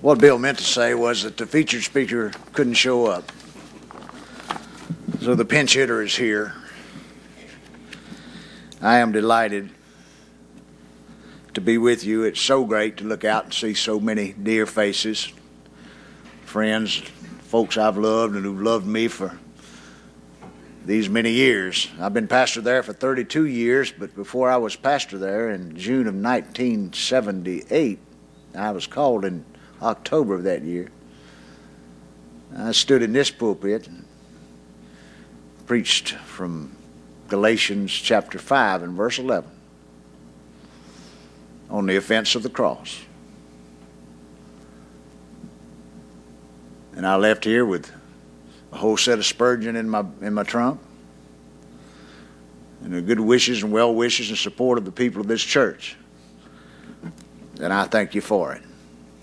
What Bill meant to say was that the featured speaker couldn't show up. So the pinch hitter is here. I am delighted to be with you. It's so great to look out and see so many dear faces, friends, folks I've loved and who've loved me for these many years. I've been pastor there for 32 years, but before I was pastor there in June of 1978, I was called in October of that year. I stood in this pulpit and preached from Galatians chapter 5 and verse 11 on the offense of the cross. And I left here with a whole set of Spurgeon in my trunk and the good wishes and well wishes and support of the people of this church. And I thank you for it.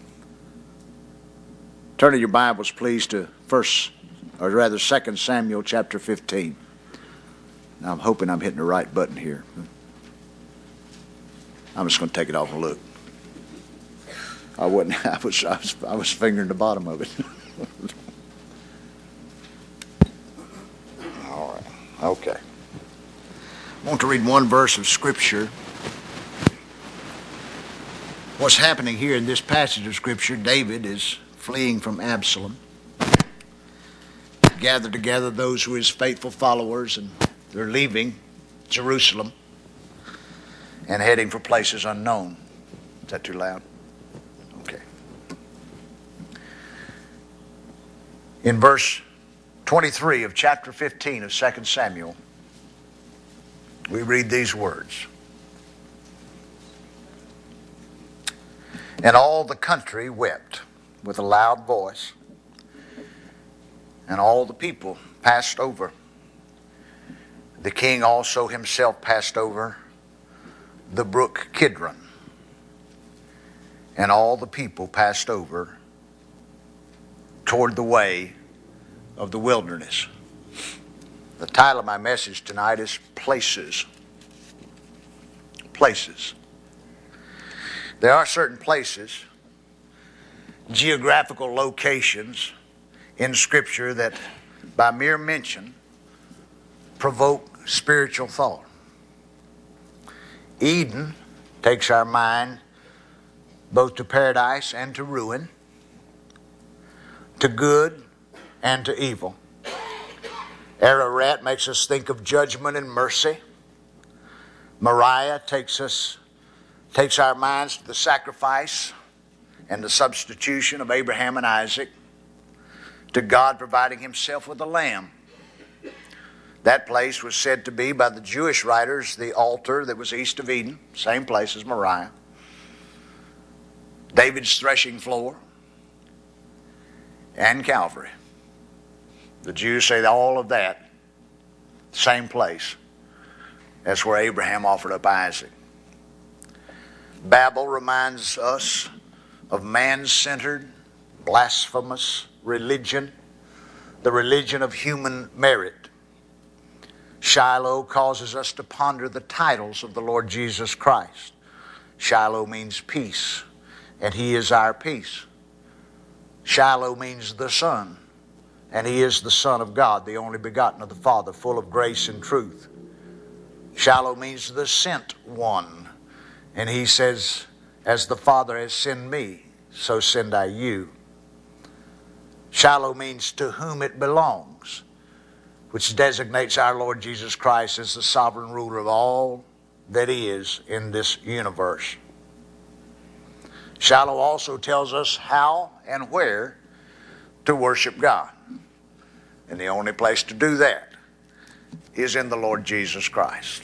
Turn to your Bibles, please, to 2 Samuel chapter 15. Now, I'm hoping I'm hitting the right button here. I'm just going to take it off and look. I was fingering the bottom of it. All right. Okay. I want to read one verse of Scripture. What's happening here in this passage of Scripture, David is fleeing from Absalom. Gathered together those who are his faithful followers, and they're leaving Jerusalem and heading for places unknown. Is that too loud? Okay. In verse 23 of chapter 15 of 2 Samuel, we read these words. And all the country wept with a loud voice, and all the people passed over. The king also himself passed over the brook Kidron, and all the people passed over toward the way of the wilderness. The title of my message tonight is Places. Places. There are certain places, geographical locations in Scripture that by mere mention provoke spiritual thought. Eden takes our mind both to paradise and to ruin, to good and to evil. Ararat makes us think of judgment and mercy. Moriah takes our minds to the sacrifice and the substitution of Abraham and Isaac, to God providing himself with a lamb. That place was said to be, by the Jewish writers, the altar that was east of Eden, same place as Moriah. David's threshing floor, and Calvary. The Jews say that all of that, same place as where Abraham offered up Isaac. Babel reminds us of man-centered, blasphemous religion, the religion of human merit. Shiloh causes us to ponder the titles of the Lord Jesus Christ. Shiloh means peace, and he is our peace. Shiloh means the Son, and he is the Son of God, the only begotten of the Father, full of grace and truth. Shiloh means the sent one, and he says, as the Father has sent me, so send I you. Shiloh means to whom it belongs, which designates our Lord Jesus Christ as the sovereign ruler of all that is in this universe. Shiloh also tells us how and where to worship God. And the only place to do that is in the Lord Jesus Christ.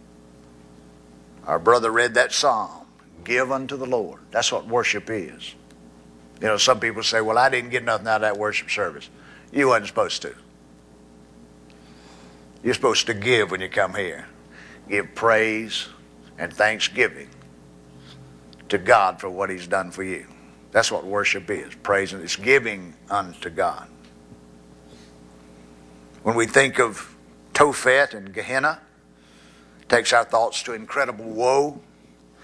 Our brother read that psalm, give unto the Lord. That's what worship is. You know, some people say, well, I didn't get nothing out of that worship service. You wasn't supposed to. You're supposed to give when you come here. Give praise and thanksgiving to God for what he's done for you. That's what worship is. Praise, and it's giving unto God. When we think of Tophet and Gehenna, it takes our thoughts to incredible woe.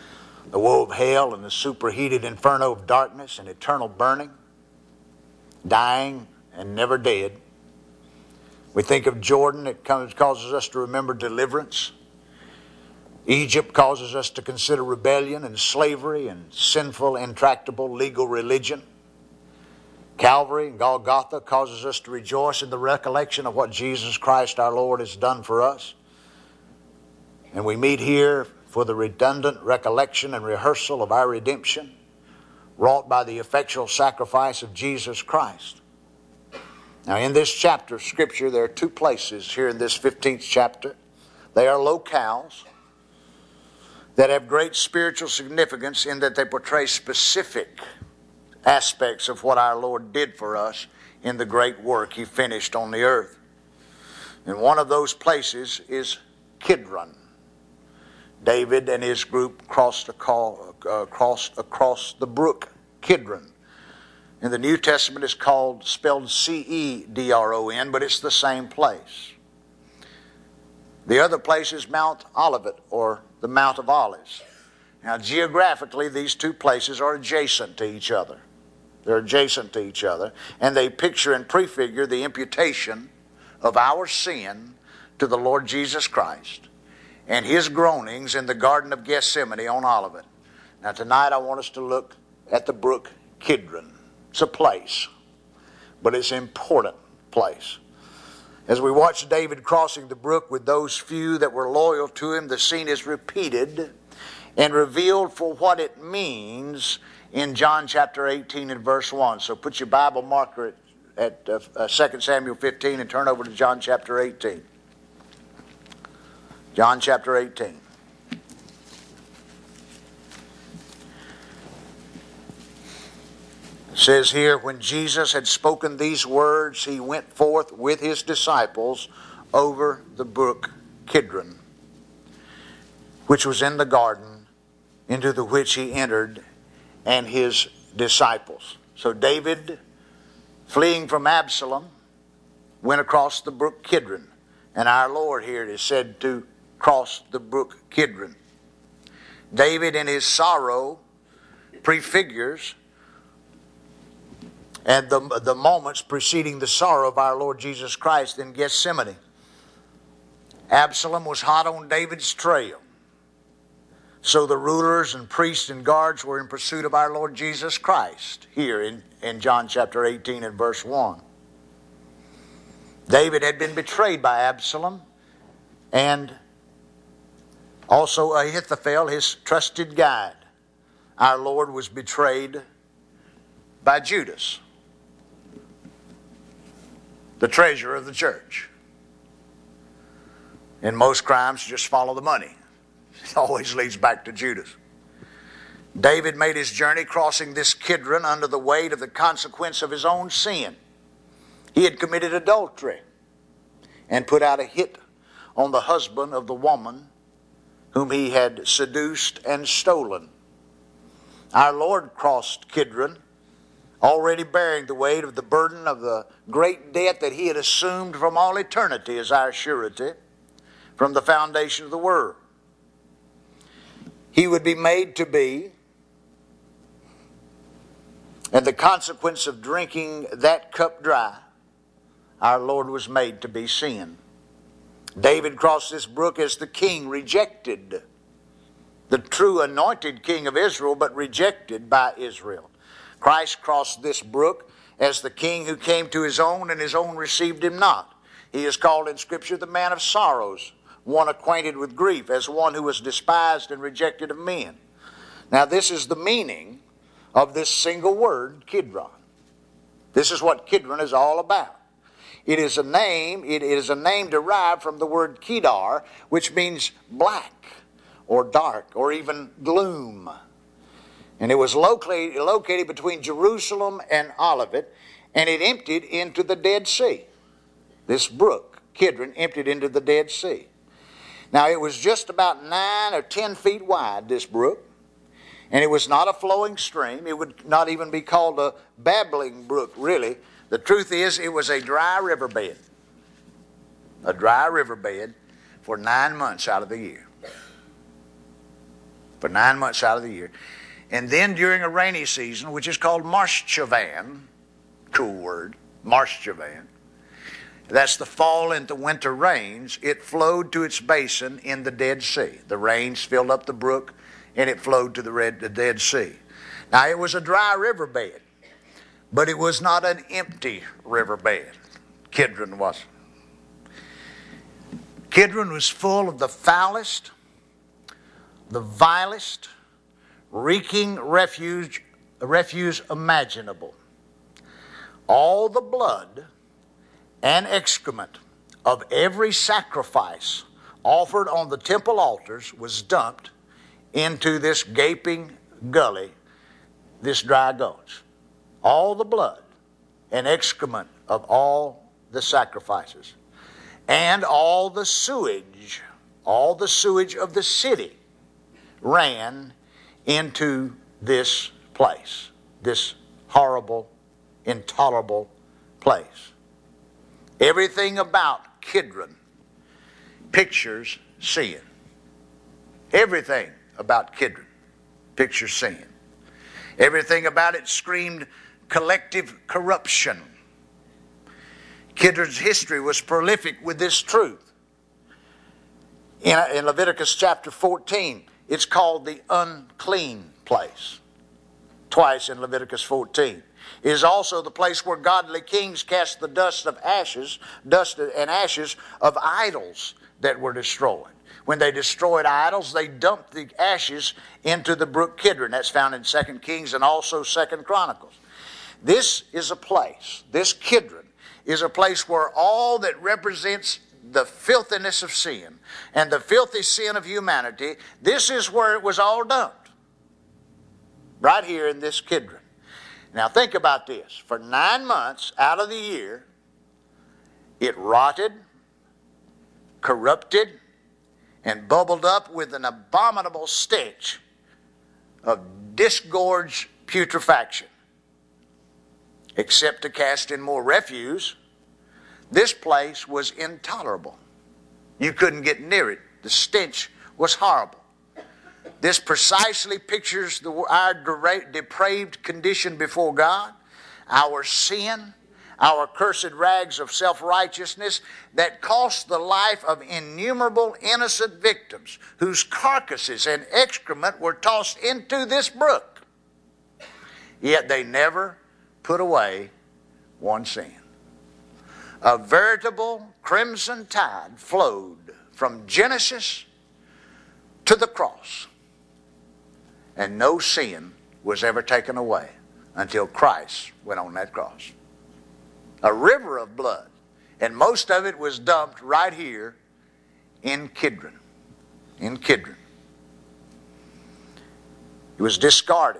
The woe of hell and the superheated inferno of darkness and eternal burning, dying and never dead. We think of Jordan, it causes us to remember deliverance. Egypt causes us to consider rebellion and slavery and sinful, intractable, legal religion. Calvary and Golgotha causes us to rejoice in the recollection of what Jesus Christ our Lord has done for us. And we meet here for the redundant recollection and rehearsal of our redemption, wrought by the effectual sacrifice of Jesus Christ. Now in this chapter of Scripture, there are two places here in this 15th chapter. They are locales that have great spiritual significance in that they portray specific aspects of what our Lord did for us in the great work He finished on the earth. And one of those places is Kidron. David and his group crossed across the brook Kidron. In the New Testament it's spelled C-E-D-R-O-N, but it's the same place. The other place is Mount Olivet, or the Mount of Olives. Now geographically these two places are adjacent to each other. They're adjacent to each other, and they picture and prefigure the imputation of our sin to the Lord Jesus Christ and His groanings in the Garden of Gethsemane on Olivet. Now tonight I want us to look at the brook Kidron. It's a place, but it's an important place. As we watch David crossing the brook with those few that were loyal to him, the scene is repeated and revealed for what it means in John chapter 18 and verse 1. So put your Bible marker at 2 Samuel 15 and turn over to John chapter 18. John chapter 18. It says here, when Jesus had spoken these words, He went forth with His disciples over the brook Kidron, which was in the garden, into the which He entered, and His disciples. So David, fleeing from Absalom, went across the brook Kidron. And our Lord here is said to cross the brook Kidron. David in his sorrow prefigures and the moments preceding the sorrow of our Lord Jesus Christ in Gethsemane. Absalom was hot on David's trail. So the rulers and priests and guards were in pursuit of our Lord Jesus Christ here in John chapter 18 and verse 1. David had been betrayed by Absalom, and also Ahithophel, his trusted guide. Our Lord was betrayed by Judas, the treasurer of the church. In most crimes, just follow the money. It always leads back to Judas. David made his journey crossing this Kidron under the weight of the consequence of his own sin. He had committed adultery and put out a hit on the husband of the woman whom he had seduced and stolen. Our Lord crossed Kidron, already bearing the weight of the burden of the great debt that He had assumed from all eternity as our surety from the foundation of the world. He would be made to be, and the consequence of drinking that cup dry, our Lord was made to be sin. David crossed this brook as the king rejected, the true anointed king of Israel, but rejected by Israel. Christ crossed this brook as the king who came to His own, and His own received Him not. He is called in Scripture the man of sorrows, one acquainted with grief, as one who was despised and rejected of men. Now this is the meaning of this single word, Kidron. This is what Kidron is all about. It is a name derived from the word Kedar, which means black or dark or even gloom. And it was located between Jerusalem and Olivet, and it emptied into the Dead Sea. This brook, Kidron, emptied into the Dead Sea. Now it was just about 9 or 10 feet wide, this brook, and it was not a flowing stream. It would not even be called a babbling brook, really. The truth is, it was a dry riverbed. A dry riverbed for 9 months out of the year. For 9 months out of the year. And then during a rainy season, which is called Marshchavan, cool word, Marshchavan, that's the fall into winter rains, it flowed to its basin in the Dead Sea. The rains filled up the brook, and it flowed to the Dead Sea. Now, it was a dry riverbed, but it was not an empty riverbed. Kidron wasn't. Kidron was full of the foulest, the vilest, reeking refuse imaginable. All the blood and excrement of every sacrifice offered on the temple altars was dumped into this gaping gully, this dry gulch. All the blood and excrement of all the sacrifices, and all the sewage of the city ran into this place, this horrible, intolerable place. Everything about Kidron pictures sin. Everything about Kidron pictures sin. Everything about it screamed collective corruption. Kidron's history was prolific with this truth. In Leviticus chapter 14, it's called the unclean place. Twice in Leviticus 14. It is also the place where godly kings cast the dust and ashes of idols that were destroyed. When they destroyed idols, they dumped the ashes into the brook Kidron. That's found in 2 Kings and also 2 Chronicles. This is a place, this Kidron is a place where all that represents the filthiness of sin and the filthy sin of humanity, this is where it was all dumped. Right here in this Kidron. Now think about this. For 9 months out of the year, it rotted, corrupted, and bubbled up with an abominable stench of disgorged putrefaction. Except to cast in more refuse, this place was intolerable. You couldn't get near it. The stench was horrible. This precisely pictures our depraved condition before God, our sin, our cursed rags of self-righteousness that cost the life of innumerable innocent victims whose carcasses and excrement were tossed into this brook. Yet they never put away one sin. A veritable crimson tide flowed from Genesis to the cross. And no sin was ever taken away until Christ went on that cross. A river of blood. And most of it was dumped right here in Kidron. In Kidron. It was discarded.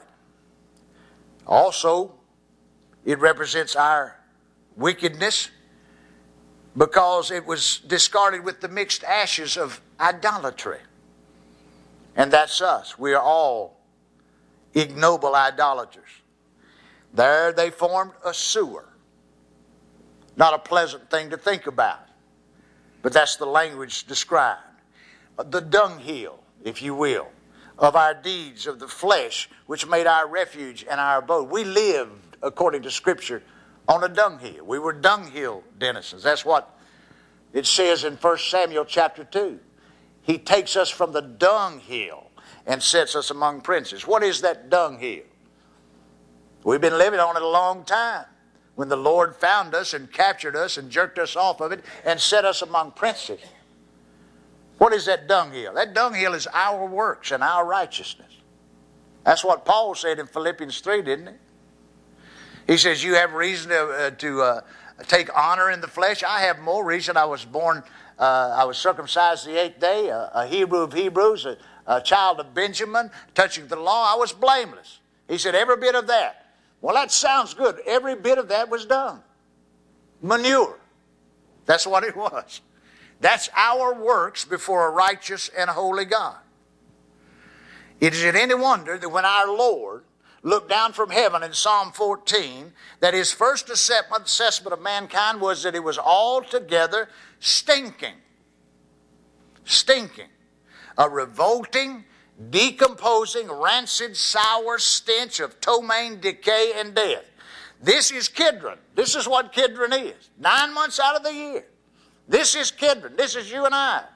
Also, it represents our wickedness because it was discarded with the mixed ashes of idolatry. And that's us. We are all ignoble idolaters. There they formed a sewer. Not a pleasant thing to think about, but that's the language described. The dunghill, if you will, of our deeds of the flesh, which made our refuge and our abode. We lived, according to Scripture, on a dunghill. We were dunghill denizens. That's what it says in 1 Samuel chapter 2. He takes us from the dunghill and sets us among princes. What is that dunghill? We've been living on it a long time. When the Lord found us and captured us and jerked us off of it and set us among princes. What is that dunghill? That dunghill is our works and our righteousness. That's what Paul said in Philippians 3, didn't he? He says, you have reason to take honor in the flesh. I have more reason. I was circumcised the 8th day, a Hebrew of Hebrews, a child of Benjamin, touching the law. I was blameless. He said, every bit of that. Well, that sounds good. Every bit of that was done. Manure. That's what it was. That's our works before a righteous and holy God. It is any wonder that when our Lord looked down from heaven in Psalm 14, that his first assessment of mankind was that it was altogether stinking. Stinking. A revolting decomposing, rancid, sour stench of ptomaine, decay, and death. This is Kidron. This is what Kidron is. 9 months out of the year. This is Kidron. This is you and I.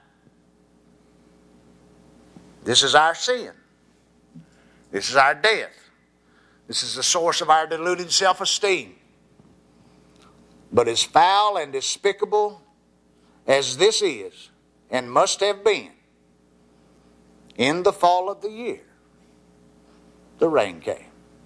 This is our sin. This is our death. This is the source of our deluded self-esteem. But as foul and despicable as this is, and must have been, in the fall of the year, the rain came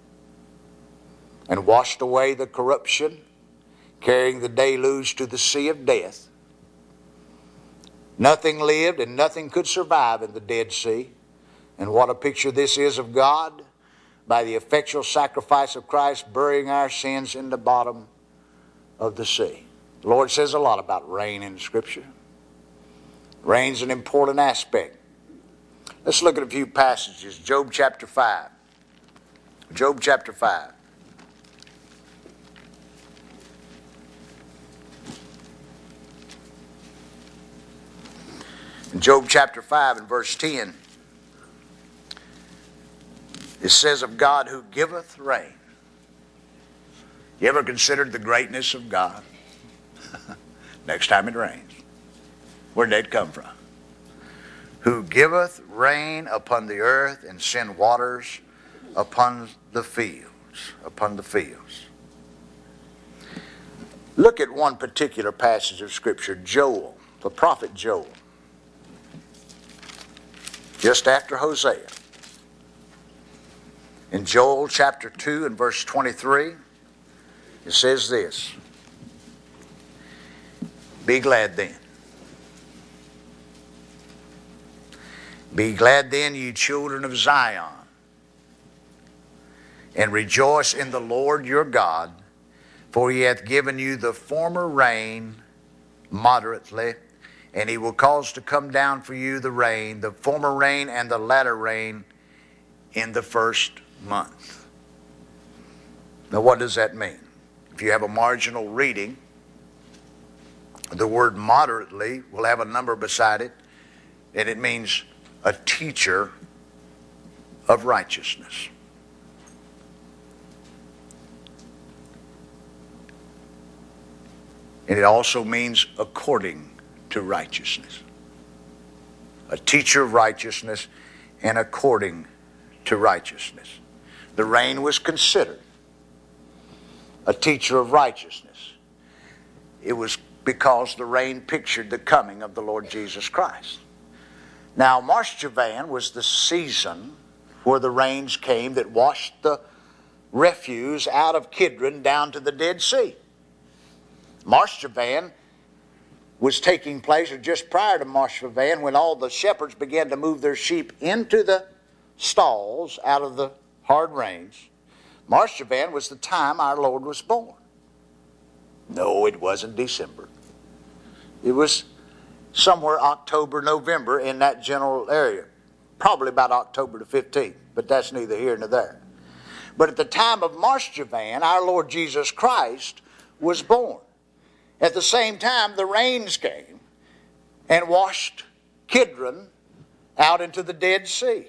and washed away the corruption, carrying the deluge to the sea of death. Nothing lived and nothing could survive in the Dead Sea. And what a picture this is of God, by the effectual sacrifice of Christ burying our sins in the bottom of the sea. The Lord says a lot about rain in Scripture. Rain's an important aspect. Let's look at a few passages. Job chapter 5. Job chapter 5. In Job chapter 5 and verse 10, it says of God who giveth rain. You ever considered the greatness of God? Next time it rains. Where'd that come from? Who giveth rain upon the earth and send waters upon the fields. Upon the fields. Look at one particular passage of Scripture, Joel, the prophet Joel. Just after Hosea. In Joel chapter 2 and verse 23, it says this, be glad then. Be glad then, ye children of Zion, and rejoice in the Lord your God, for he hath given you the former rain moderately, and he will cause to come down for you the rain, the former rain and the latter rain in the first month. Now what does that mean? If you have a marginal reading, the word moderately will have a number beside it, and it means a teacher of righteousness. And it also means according to righteousness. A teacher of righteousness and according to righteousness. The rain was considered a teacher of righteousness. It was because the rain pictured the coming of the Lord Jesus Christ. Now, March-Javan was the season where the rains came that washed the refuse out of Kidron down to the Dead Sea. March-Javan was taking place, or just prior to March-Javan, when all the shepherds began to move their sheep into the stalls out of the hard rains. March-Javan was the time our Lord was born. No, it wasn't December. It was somewhere October, November in that general area. Probably about October the 15th, but that's neither here nor there. But at the time of March-Javan, our Lord Jesus Christ was born. At the same time, the rains came and washed Kidron out into the Dead Sea.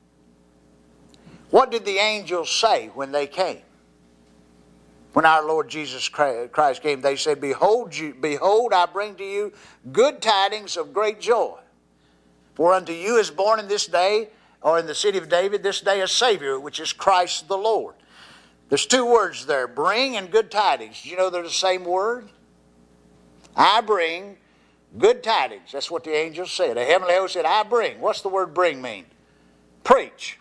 What did the angels say when they came? When our Lord Jesus Christ came, they said, behold, I bring to you good tidings of great joy. For unto you is born in this day, or in the city of David, this day a Savior, which is Christ the Lord. There's two words there, bring and good tidings. Do you know they're the same word? I bring good tidings. That's what the angel said. A heavenly host said, I bring. What's the word bring mean? Preach.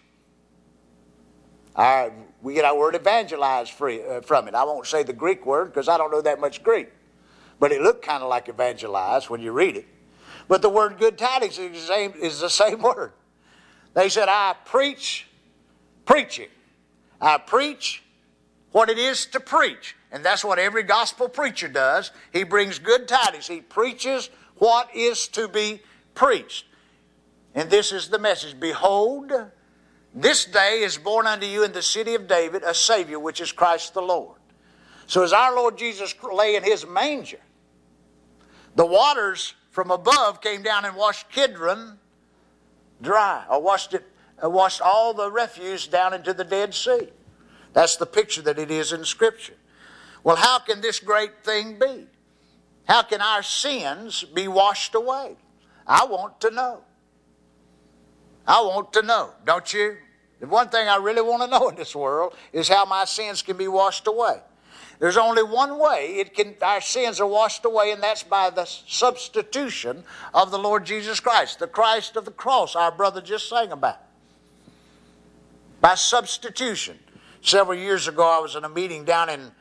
We get our word evangelize from it. I won't say the Greek word because I don't know that much Greek. But it looked kind of like evangelize when you read it. But the word good tidings is the same word. They said, I preach preaching. I preach what it is to preach. And that's what every gospel preacher does. He brings good tidings. He preaches what is to be preached. And this is the message. Behold, this day is born unto you in the city of David a Savior, which is Christ the Lord. So as our Lord Jesus lay in his manger, the waters from above came down and washed Kidron dry, or washed it washed all the refuse down into the Dead Sea. That's the picture that it is in Scripture. Well, how can this great thing be? How can our sins be washed away? I want to know. I want to know, don't you? The one thing I really want to know in this world is how my sins can be washed away. There's only one way our sins are washed away, and that's by the substitution of the Lord Jesus Christ, the Christ of the cross our brother just sang about. By substitution. Several years ago, I was in a meeting down in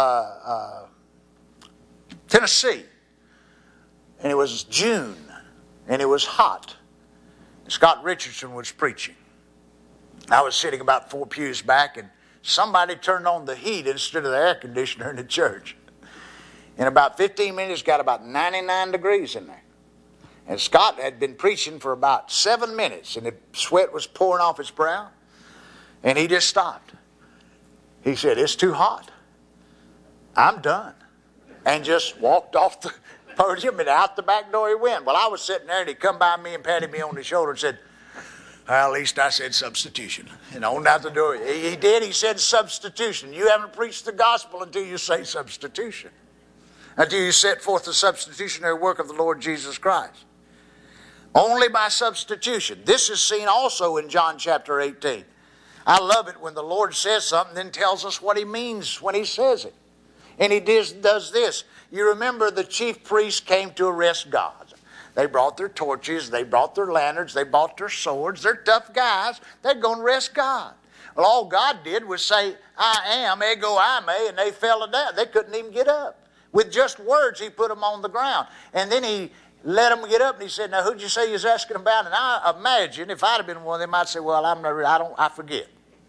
Tennessee, and it was June, and it was hot. Scott Richardson was preaching. I was sitting about 4 pews back, and somebody turned on the heat instead of the air conditioner in the church. In about 15 minutes, got about 99 degrees in there. And Scott had been preaching for about 7 minutes, and the sweat was pouring off his brow. And he just stopped. He said, "It's too hot. I'm done." And just walked off the podium, and out the back door he went. Well, I was sitting there, and he come by me and patted me on the shoulder and said, "Well, at least I said substitution." And on out the door. He did. He said substitution. You haven't preached the gospel until you say substitution. Until you set forth the substitutionary work of the Lord Jesus Christ. Only by substitution. This is seen also in John chapter 18. I love it when the Lord says something, then tells us what he means when he says it. And he does this. You remember the chief priests came to arrest God. They brought their torches, they brought their lanterns, they brought their swords. They're tough guys. They're going to arrest God. Well, all God did was say, "I am, ego eimi," and they fell down. They couldn't even get up. With just words, he put them on the ground. And then he let them get up, and he said, "Now, who'd you say you was asking about?" And I imagine if I'd have been one of them, I'd say, "Well, I forget."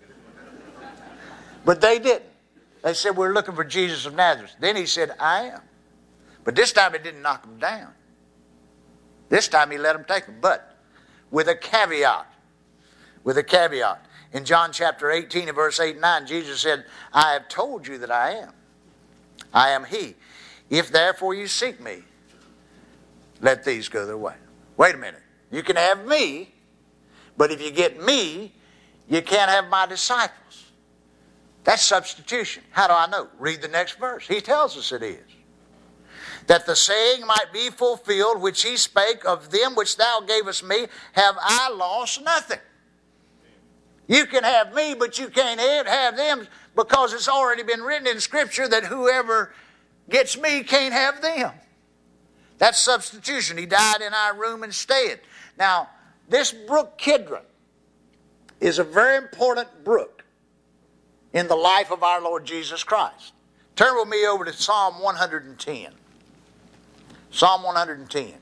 But they didn't. They said, "We're looking for Jesus of Nazareth." Then he said, "I am." But this time he didn't knock them down. This time he let them take them, but with a caveat. With a caveat. In John chapter 18 and verse 8 and 9, Jesus said, "I have told you that I am. I am he. If therefore you seek me, let these go their way." Wait a minute. You can have me, but if you get me, you can't have my disciples. That's substitution. How do I know? Read the next verse. He tells us it is. "That the saying might be fulfilled, which he spake, of them which thou gavest me, have I lost nothing." You can have me, but you can't have them, because it's already been written in Scripture that whoever gets me can't have them. That's substitution. He died in our room instead. Now, this brook Kidron is a very important brook in the life of our Lord Jesus Christ. Turn with me over to Psalm 110. Psalm 110.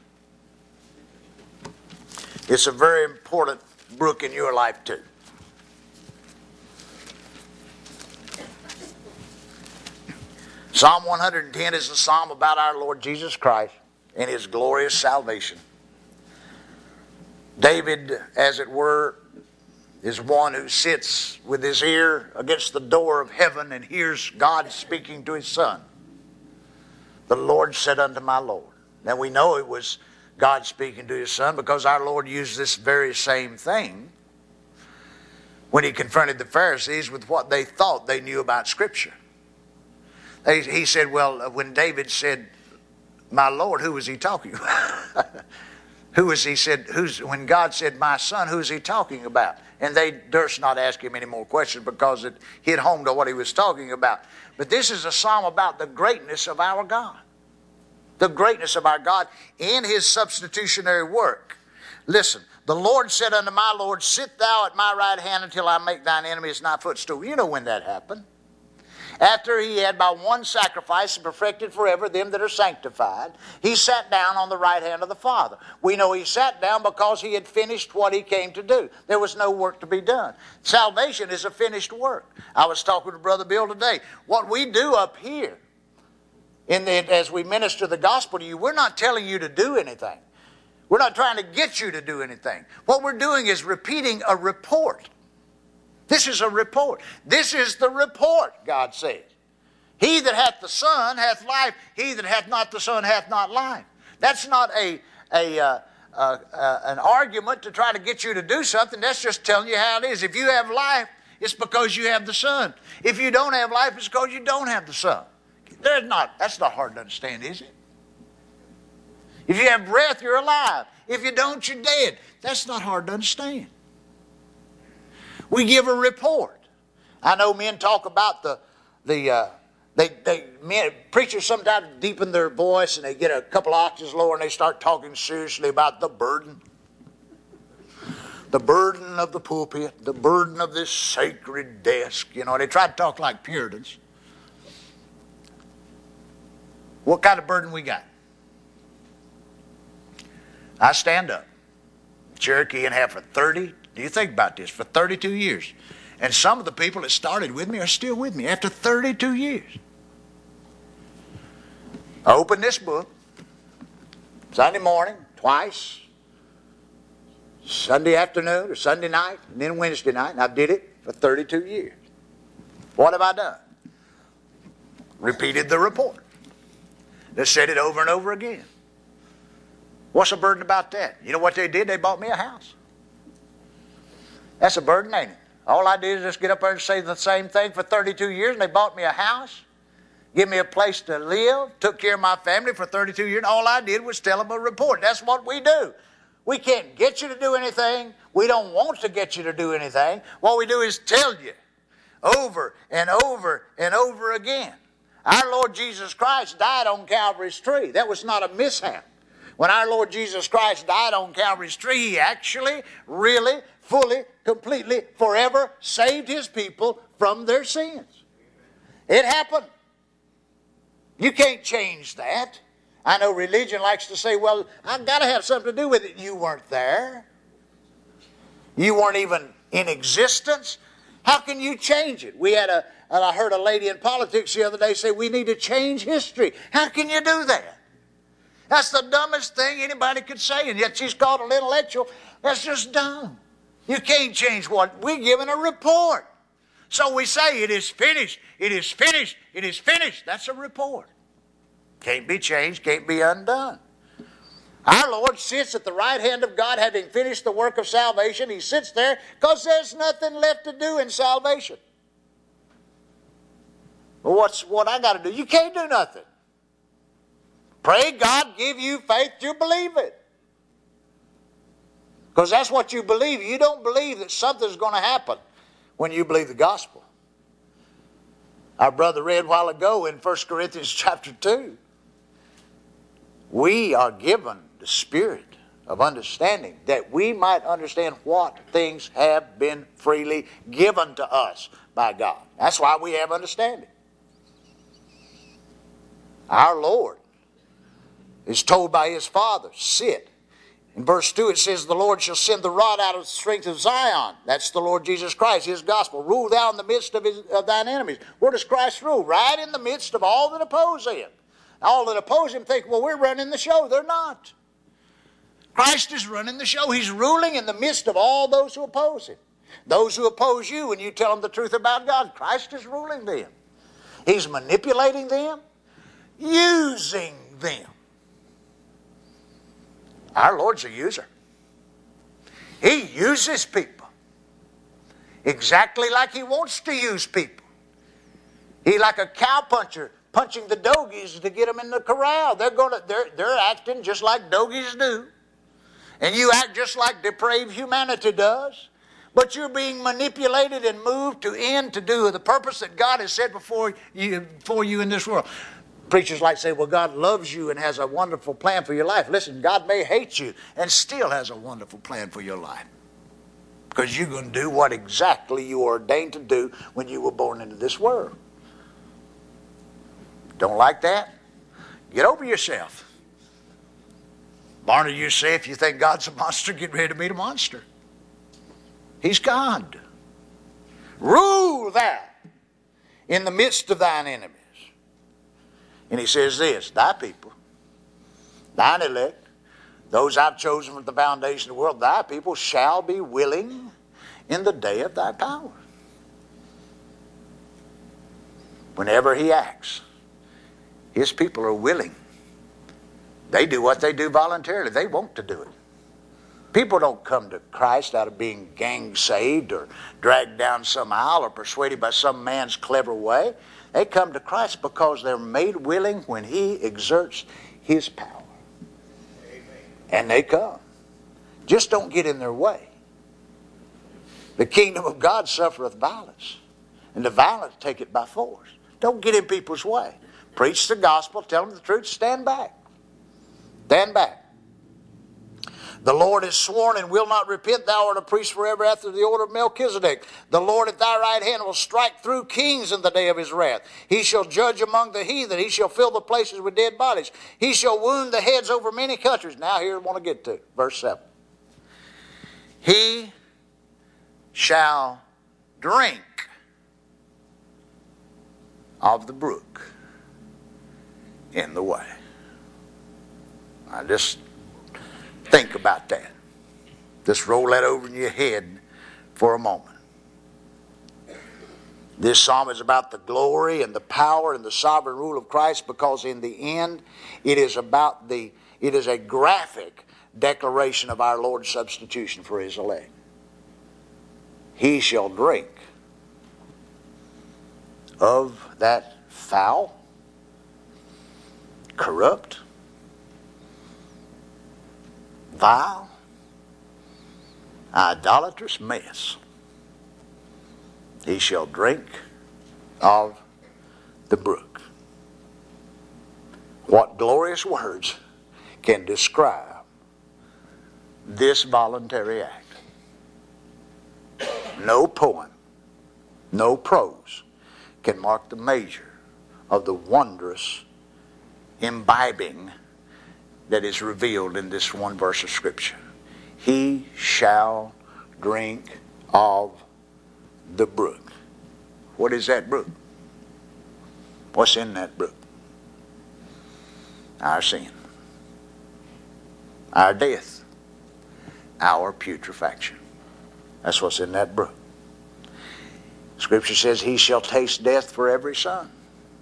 It's a very important brook in your life too. Psalm 110 is a psalm about our Lord Jesus Christ and his glorious salvation. David, as it were, is one who sits with his ear against the door of heaven and hears God speaking to his son. "The Lord said unto my Lord." Now we know it was God speaking to his son because our Lord used this very same thing when he confronted the Pharisees with what they thought they knew about Scripture. He said, well, when David said, "My Lord," who was he talking about? When God said, "My son," who is he talking about? And they durst not ask him any more questions because it hit home to what he was talking about. But this is a psalm about the greatness of our God. The greatness of our God in his substitutionary work. Listen, "The Lord said unto my Lord, Sit thou at my right hand until I make thine enemies thy footstool." You know when that happened. After he had by one sacrifice perfected forever them that are sanctified, he sat down on the right hand of the Father. We know he sat down because he had finished what he came to do. There was no work to be done. Salvation is a finished work. I was talking to Brother Bill today. What we do up here, as we minister the gospel to you, we're not telling you to do anything. We're not trying to get you to do anything. What we're doing is repeating a report. This is a report. This is the report, God says. "He that hath the Son hath life. He that hath not the Son hath not life." That's not a an argument to try to get you to do something. That's just telling you how it is. If you have life, it's because you have the Son. If you don't have life, it's because you don't have the Son. That's not hard to understand, is it? If you have breath, you're alive. If you don't, you're dead. That's not hard to understand. We give a report. I know men talk about preachers sometimes deepen their voice and they get a couple octaves lower and they start talking seriously about the burden. The burden of the pulpit, the burden of this sacred desk. You know, they try to talk like Puritans. What kind of burden we got? I stand up. Cherokee and have for 30, do you think about this, for 32 years. And some of the people that started with me are still with me after 32 years. I open this book Sunday morning, twice, Sunday afternoon or Sunday night, and then Wednesday night, and I did it for 32 years. What have I done? Repeated the report. Just said it over and over again. What's a burden about that? You know what they did? They bought me a house. That's a burden, ain't it? All I did is just get up there and say the same thing for 32 years, and they bought me a house, give me a place to live, took care of my family for 32 years, and all I did was tell them a report. That's what we do. We can't get you to do anything. We don't want to get you to do anything. What we do is tell you over and over and over again. Our Lord Jesus Christ died on Calvary's tree. That was not a mishap. When our Lord Jesus Christ died on Calvary's tree, He actually, really, fully, completely, forever saved His people from their sins. It happened. You can't change that. I know religion likes to say, well, I've got to have something to do with it. You weren't there. You weren't even in existence. How can you change it? I heard a lady in politics the other day say, we need to change history. How can you do that? That's the dumbest thing anybody could say, and yet she's called an intellectual. That's just dumb. You can't change what we're given a report. So we say, it is finished, it is finished, it is finished. That's a report. Can't be changed, can't be undone. Our Lord sits at the right hand of God having finished the work of salvation. He sits there because there's nothing left to do in salvation. Well, what I got to do? You can't do nothing. Pray God give you faith to believe it. Because that's what you believe. You don't believe that something's going to happen when you believe the gospel. Our brother read a while ago in 1 Corinthians chapter 2. We are given the spirit of understanding that we might understand what things have been freely given to us by God. That's why we have understanding. Our Lord is told by His Father, sit. In verse 2 it says, the Lord shall send the rod out of the strength of Zion. That's the Lord Jesus Christ, His gospel. Rule thou in the midst of thine enemies. Where does Christ rule? Right in the midst of all that oppose Him. All that oppose Him think, well, we're running the show. They're not. Christ is running the show. He's ruling in the midst of all those who oppose Him. Those who oppose you when you tell them the truth about God, Christ is ruling them. He's manipulating them, using them. Our Lord's a user. He uses people exactly like He wants to use people. He's like a cowpuncher punching the dogies to get them in the corral. They're acting just like dogies do. And you act just like depraved humanity does. But you're being manipulated and moved to do the purpose that God has set before you in this world. Preachers like to say, well, God loves you and has a wonderful plan for your life. Listen, God may hate you and still has a wonderful plan for your life. Because you're going to do what exactly you were ordained to do when you were born into this world. Don't like that? Get over yourself. Barney, you say if you think God's a monster, get ready to meet a monster. He's God. Rule thou in the midst of thine enemies. And He says this, thy people, thine elect, those I've chosen from the foundation of the world, thy people shall be willing in the day of thy power. Whenever He acts, His people are willing. They do what they do voluntarily. They want to do it. People don't come to Christ out of being gang saved or dragged down some aisle or persuaded by some man's clever way. They come to Christ because they're made willing when He exerts His power. Amen. And they come. Just don't get in their way. The kingdom of God suffereth violence, and the violent take it by force. Don't get in people's way. Preach the gospel, tell them the truth, stand back. Stand back. The Lord has sworn and will not repent. Thou art a priest forever after the order of Melchizedek. The Lord at thy right hand will strike through kings in the day of His wrath. He shall judge among the heathen. He shall fill the places with dead bodies. He shall wound the heads over many countries. Now here I want to get to verse 7. He shall drink of the brook in the way. I just think about that. Just roll that over in your head for a moment. This psalm is about the glory and the power and the sovereign rule of Christ, because in the end it is a graphic declaration of our Lord's substitution for His elect. He shall drink of that foul, corrupt, vile, idolatrous mess. He shall drink of the brook. What glorious words can describe this voluntary act? No poem, no prose can mark the measure of the wondrous imbibing that is revealed in this one verse of Scripture. He shall drink of the brook. What is that brook? What's in that brook? Our sin, our death, our putrefaction. That's what's in that brook. Scripture says, He shall taste death for every son.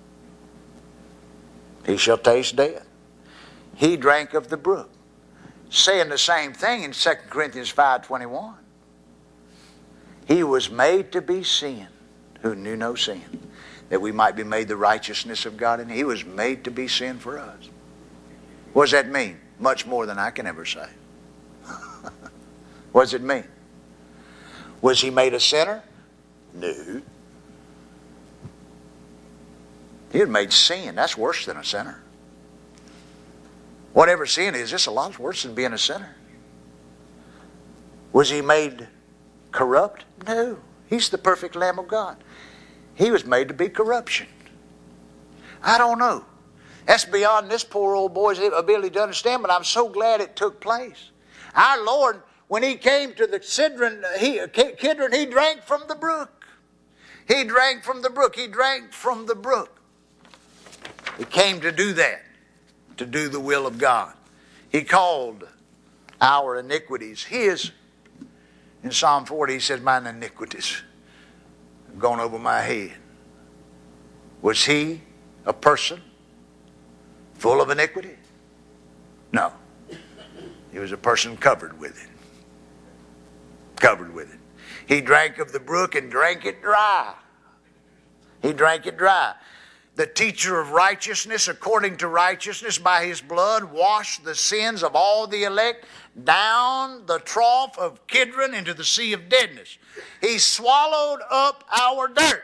He shall taste death. He drank of the brook, saying the same thing in 2 Corinthians 5:21. He was made to be sin, who knew no sin, that we might be made the righteousness of God in Him. He was made to be sin for us. What does that mean? Much more than I can ever say. What does it mean? Was He made a sinner? No. He was made sin. That's worse than a sinner. Whatever sin is, it's a lot worse than being a sinner. Was He made corrupt? No. He's the perfect Lamb of God. He was made to be corruption. I don't know. That's beyond this poor old boy's ability to understand, but I'm so glad it took place. Our Lord, when He came to the Kidron, He drank from the brook. He drank from the brook. He drank from the brook. He came to do that, to do the will of God. He called our iniquities His. In Psalm 40, He said, mine iniquities have gone over my head. Was He a person full of iniquity? No. He was a person covered with it. Covered with it. He drank of the brook and drank it dry. He drank it dry. The teacher of righteousness, according to righteousness, by His blood, washed the sins of all the elect down the trough of Kidron into the sea of deadness. He swallowed up our dirt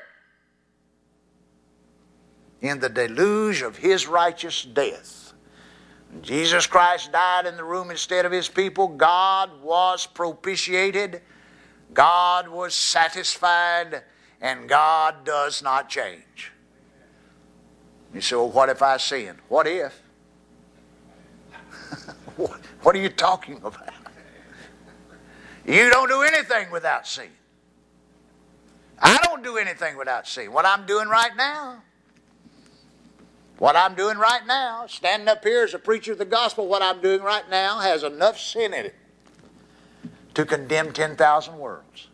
in the deluge of His righteous death. When Jesus Christ died in the room instead of His people, God was propitiated, God was satisfied, and God does not change. You say, well, what if I sin? What if? What are you talking about? You don't do anything without sin. I don't do anything without sin. What I'm doing right now, standing up here as a preacher of the gospel, what I'm doing right now has enough sin in it to condemn 10,000 worlds.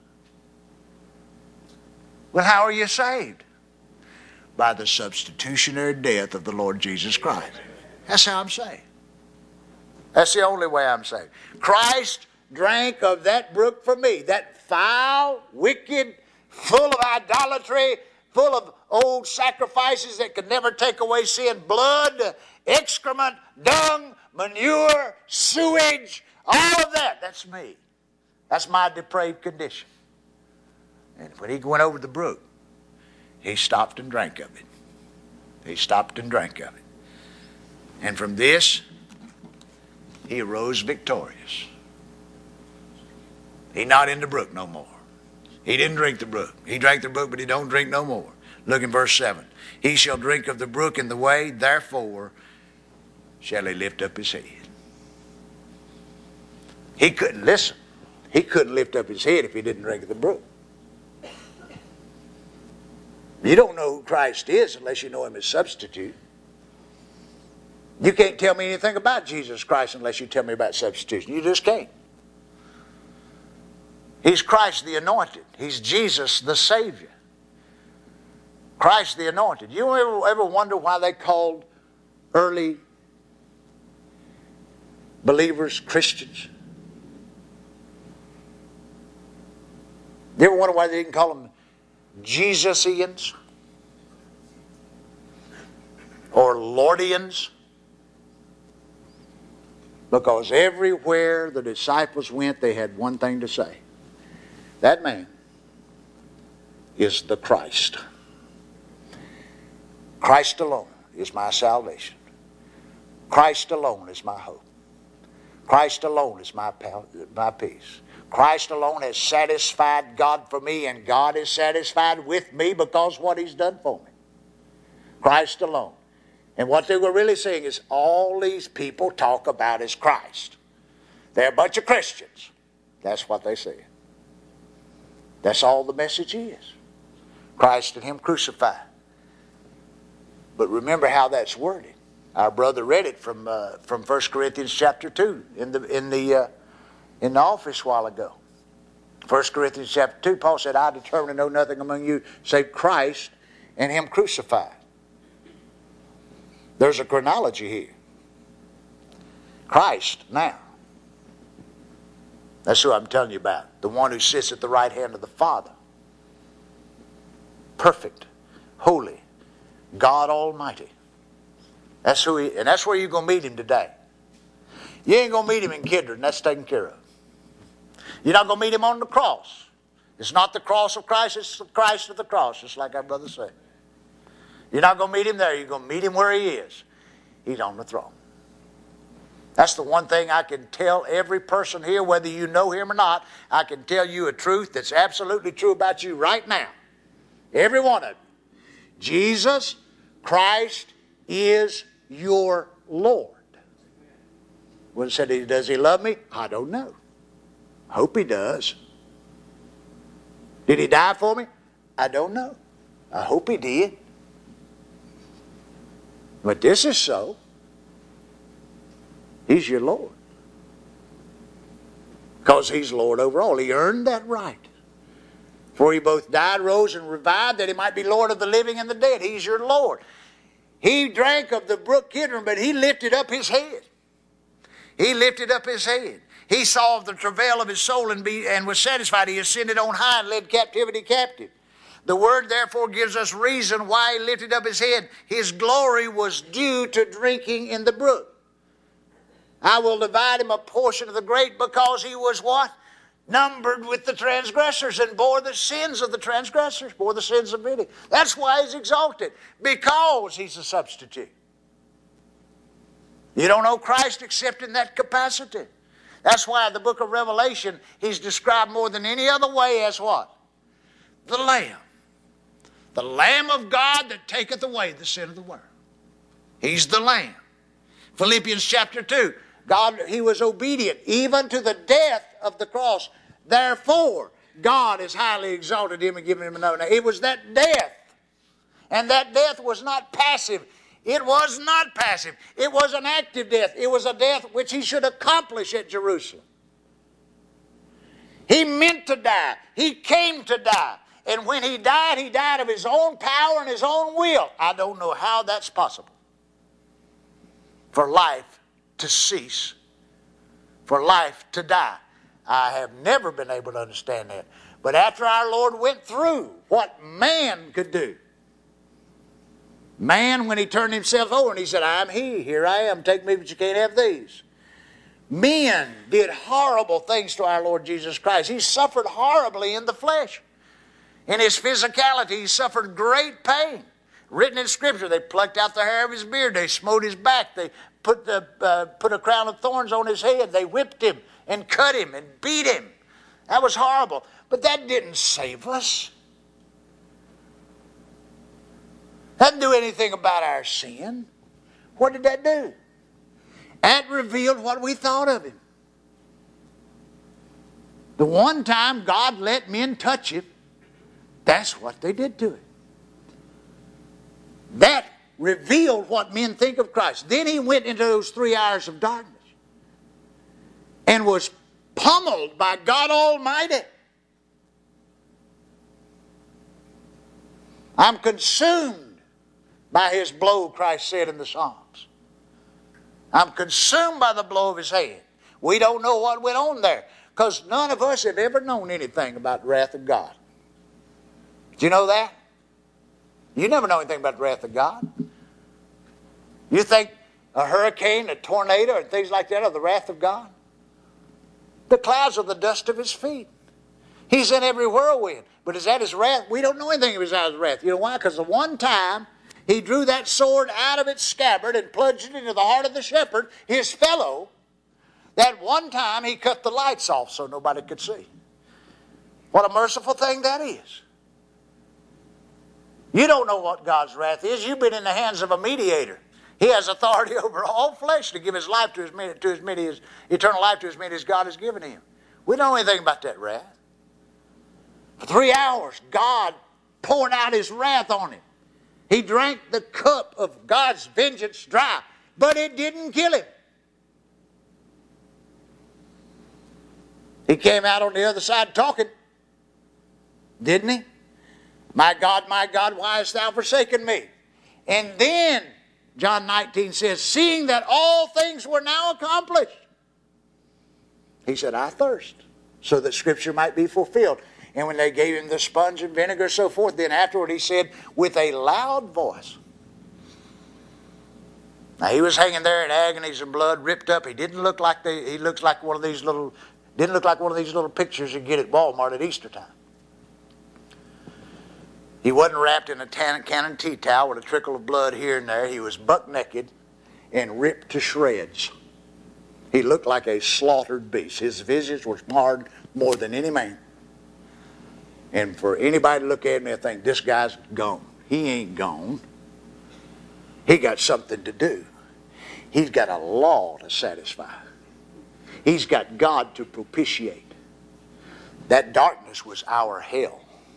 Well, how are you saved? By the substitutionary death of the Lord Jesus Christ. That's how I'm saved. That's the only way I'm saved. Christ drank of that brook for me. That foul, wicked, full of idolatry, full of old sacrifices that could never take away sin, blood, excrement, dung, manure, sewage, all of that. That's me. That's my depraved condition. And when he went over the brook, he stopped and drank of it. He stopped and drank of it. And from this, he arose victorious. He's not in the brook no more. He didn't drink the brook. He drank the brook, but he don't drink no more. Look in verse 7. He shall drink of the brook in the way, therefore shall he lift up his head. He couldn't listen. He couldn't lift up his head if he didn't drink of the brook. You don't know who Christ is unless you know him as substitute. You can't tell me anything about Jesus Christ unless you tell me about substitution. You just can't. He's Christ the anointed. He's Jesus the Savior. Christ the anointed. You ever wonder why they called early believers Christians? You ever wonder why they didn't call them Jesusians or Lordians? Because everywhere the disciples went, they had one thing to say. That man is the Christ. Christ alone is my salvation. Christ alone is my hope. Christ alone is my peace. Christ alone has satisfied God for me, and God is satisfied with me because of what he's done for me. Christ alone. And what they were really saying is all these people talk about is Christ. They're a bunch of Christians. That's what they say. That's all the message is. Christ and him crucified. But remember how that's worded. Our brother read it from 1 Corinthians chapter 2 in the office a while ago. 1 Corinthians chapter 2, Paul said, I determined to know nothing among you save Christ and him crucified. There's a chronology here. Christ now. That's who I'm telling you about. The one who sits at the right hand of the Father. Perfect, holy, God Almighty. That's who he, and that's where you're going to meet him today. You ain't going to meet him in Kidron. That's taken care of. You're not going to meet him on the cross. It's not the cross of Christ. It's the Christ of the cross, just like our brother said. You're not going to meet him there. You're going to meet him where he is. He's on the throne. That's the one thing I can tell every person here, whether you know him or not. I can tell you a truth that's absolutely true about you right now. Every one of you. Jesus Christ is your Lord. When it said, does he love me? I don't know. I hope he does. Did he die for me? I don't know. I hope he did. But this is so. He's your Lord. Because he's Lord over all. He earned that right. For he both died, rose, and revived, that he might be Lord of the living and the dead. He's your Lord. He drank of the brook Kidron, but he lifted up his head. He lifted up his head. He saw the travail of his soul and was satisfied. He ascended on high and led captivity captive. The word therefore gives us reason why he lifted up his head. His glory was due to drinking in the brook. I will divide him a portion of the great, because he was what? Numbered with the transgressors and bore the sins of the transgressors, bore the sins of many. That's why he's exalted, because he's a substitute. You don't know Christ except in that capacity. That's why in the book of Revelation, he's described more than any other way as what? The Lamb. The Lamb of God that taketh away the sin of the world. He's the Lamb. Philippians chapter 2. God, he was obedient even to the death of the cross. Therefore, God has highly exalted him and given him another name. It was that death. And that death was not passive. It was not passive. It was an active death. It was a death which he should accomplish at Jerusalem. He meant to die. He came to die. And when he died of his own power and his own will. I don't know how that's possible. For life to cease. For life to die. I have never been able to understand that. But after our Lord went through what man could do, man, when he turned himself over and he said, I'm he, here I am, take me, but you can't have these. Men did horrible things to our Lord Jesus Christ. He suffered horribly in the flesh. In his physicality, he suffered great pain. Written in Scripture, they plucked out the hair of his beard, they smote his back, they put a crown of thorns on his head, they whipped him and cut him and beat him. That was horrible. But that didn't save us. That didn't do anything about our sin. What did that do? That revealed what we thought of him. The one time God let men touch him, that's what they did to him. That revealed what men think of Christ. Then he went into those 3 hours of darkness and was pummeled by God Almighty. I'm consumed by his blow, Christ said in the Psalms. I'm consumed by the blow of his hand. We don't know what went on there because none of us have ever known anything about the wrath of God. Do you know that? You never know anything about the wrath of God. You think a hurricane, a tornado, and things like that are the wrath of God? The clouds are the dust of his feet. He's in every whirlwind. But is that his wrath? We don't know anything of his wrath. You know why? Because the one time he drew that sword out of its scabbard and plunged it into the heart of the shepherd, his fellow, that one time he cut the lights off so nobody could see. What a merciful thing that is. You don't know what God's wrath is. You've been in the hands of a mediator. He has authority over all flesh to give his life to as many as eternal life to as many as God has given him. We don't know anything about that wrath. For 3 hours, God poured out his wrath on him. He drank the cup of God's vengeance dry, but it didn't kill him. He came out on the other side talking, didn't he? My God, why hast thou forsaken me? And then, John 19 says, seeing that all things were now accomplished, he said, I thirst, so that Scripture might be fulfilled. And when they gave him the sponge and vinegar and so forth, then afterward he said, with a loud voice. Now he was hanging there in agonies and blood, ripped up. He didn't look like he looks like one of these little pictures you get at Walmart at Easter time. He wasn't wrapped in a cannon tea towel with a trickle of blood here and there. He was buck naked and ripped to shreds. He looked like a slaughtered beast. His visage was marred more than any man. And for anybody to look at me and think, this guy's gone. He ain't gone. He got something to do. He's got a law to satisfy. He's got God to propitiate. That darkness was our hell.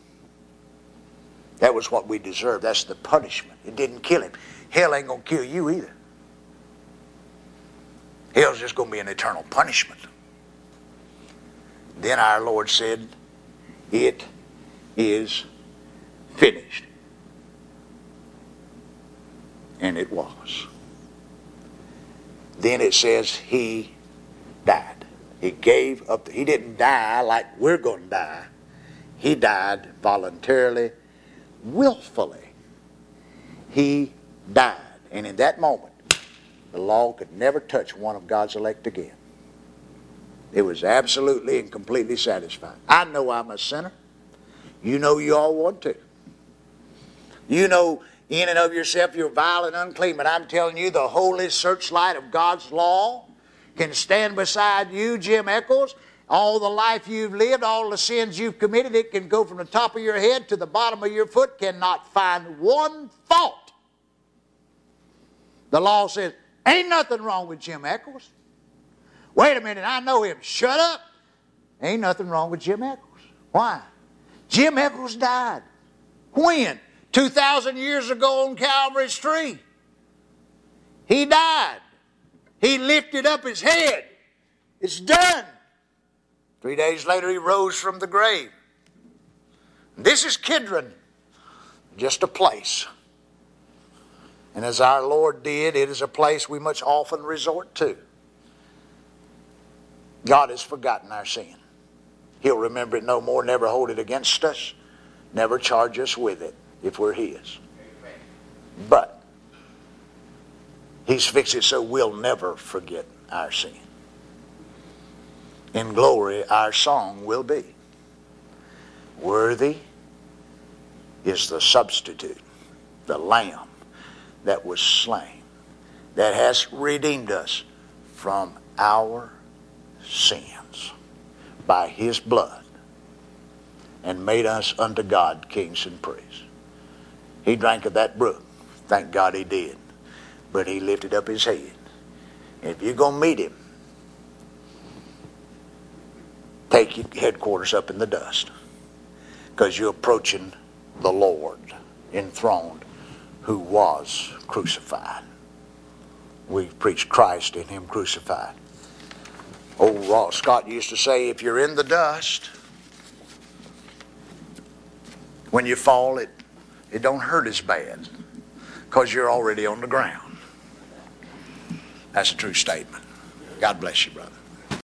That was what we deserved. That's the punishment. It didn't kill him. Hell ain't going to kill you either. Hell's just going to be an eternal punishment. Then our Lord said, it is finished. And it was. Then it says he died. He gave up. He didn't die like we're going to die. He died voluntarily, willfully. He died. And in that moment, the law could never touch one of God's elect again. It was absolutely and completely satisfied. I know I'm a sinner. You know you all want to. You know in and of yourself you're vile and unclean, but I'm telling you the holy searchlight of God's law can stand beside you, Jim Eccles. All the life you've lived, all the sins you've committed, it can go from the top of your head to the bottom of your foot, cannot find one fault. The law says, ain't nothing wrong with Jim Eccles. Wait a minute, I know him. Shut up. Ain't nothing wrong with Jim Eccles. Why? Jim Eccles died. When? 2,000 years ago on Calvary's tree. He died. He lifted up his head. It's done. 3 days later he rose from the grave. This is Kidron, just a place. And as our Lord did, it is a place we much often resort to. God has forgotten our sin. He'll remember it no more, never hold it against us, never charge us with it if we're His. But He's fixed it so we'll never forget our sin. In glory, our song will be, worthy is the substitute, the Lamb that was slain, that has redeemed us from our sins by His blood and made us unto God kings and priests. He drank of that brook. Thank God He did. But He lifted up His head. And if you're going to meet Him, take your headquarters up in the dust, because you're approaching the Lord enthroned who was crucified. We preach Christ in Him crucified. Old Ross Scott used to say, if you're in the dust, when you fall, it don't hurt as bad because you're already on the ground. That's a true statement. God bless you, brother.